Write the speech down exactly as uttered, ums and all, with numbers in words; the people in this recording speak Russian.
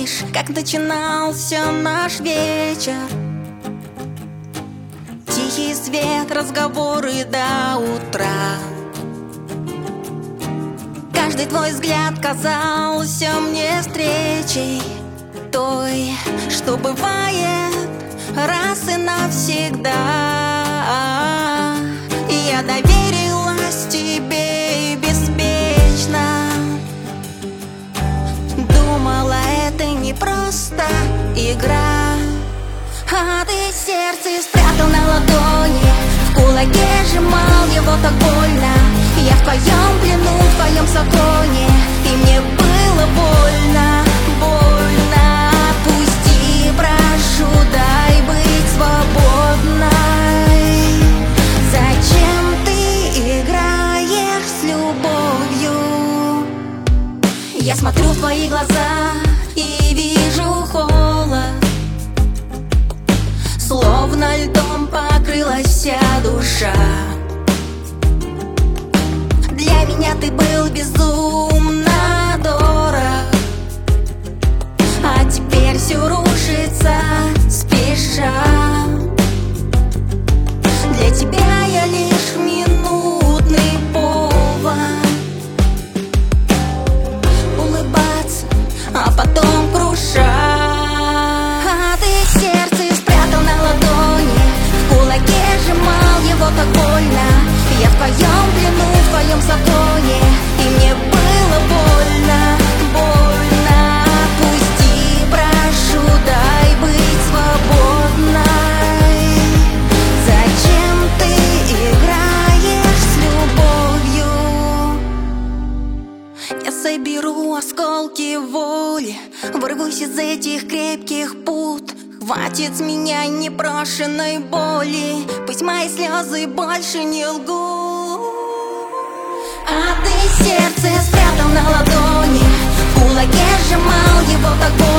помнишь, как начинался наш вечер? Тихий свет, разговоры до утра. Каждый твой взгляд казался мне встречей той, что бывает раз и навсегда. Я доверилась тебе беспечно, думала, это не просто игра. А ты сердце спрятал на ладони, в кулаке сжимал его так больно. Я в твоем плену, в твоем законе, и мне было больно, больно. Отпусти, прошу, дай быть свободной. Зачем ты играешь с любовью? Я смотрю в твои глаза и вижу холод, словно льдом покрылась вся душа. Для меня ты был безумно дорог, а теперь все рушится спеша. Для тебя я лишь минутный повод улыбаться, а потом крушать. А ты сердце спрятал на ладони, в кулаке сжимал его так больно. Я в твоем плену, в твоем законе, и мне было больно, больно. Отпусти, прошу, дай быть свободной. Зачем ты играешь с любовью? Я соберу осколки воли, вырвусь из этих крепких пут. Хватит с меня непрошенной боли, пусть мои слезы больше не лгут. А ты сердце спрятал на ладони, в кулаке сжимал его так больно.